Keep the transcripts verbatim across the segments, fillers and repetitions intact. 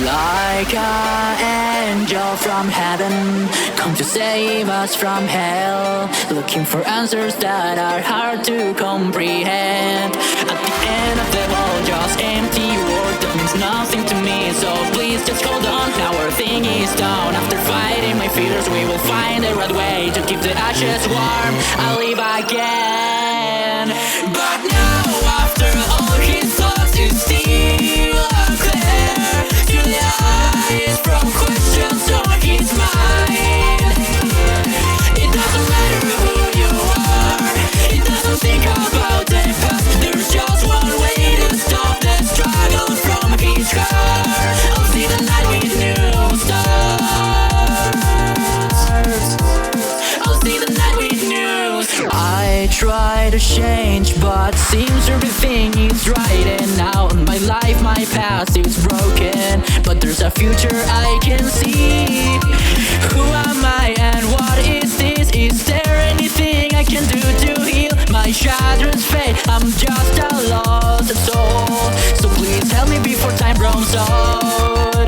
Like an angel from heaven, come to save us from hell. Looking for answers that are hard to comprehend. At the end of the world, just empty word that means nothing to me. So please just hold on, our thing is done. After fighting my fears, we will find the right way to keep the ashes warm. I'll live again. But now, after all his thoughts, is still unclear. Through the eyes from questions on his mind. It doesn't matter who you are, it doesn't think about the past. There's just one way to stop the struggle from his heart. I'll see the night with new stars. I'll see the night with new stars. I try to change, but seems everything is right. And now in my life, my past is broken, but there's a future I can see. Who am I and what is this? Is there anything I can do to heal my shattered fate? I'm just a lost soul, so please help me before time runs out.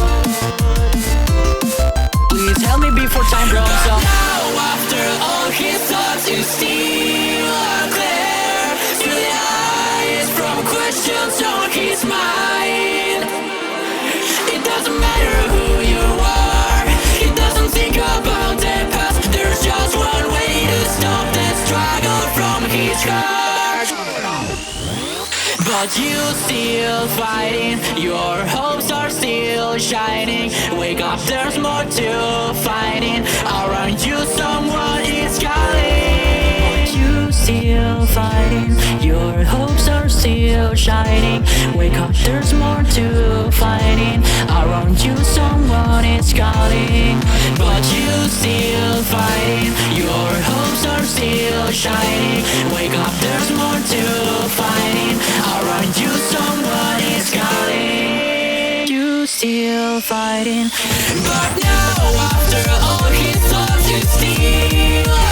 Please help me before time runs out. Now, after all his thoughts, is still unclear. Through the eyes from questions on his mind. It doesn't matter who you are, it doesn't think about the past. There's just one way to stop the struggle from his heart. But you still fighting, your hopes are still shining. Wake up, there's more to fighting. Around you someone is calling. You still fighting, your hopes are still shining. Wake up, there's more to fighting. Around you someone is calling. But you still fighting, your hopes are still shining. Wake up, there's more to fighting. Around you someone is calling. You still fighting. But now, after all his thoughts, you still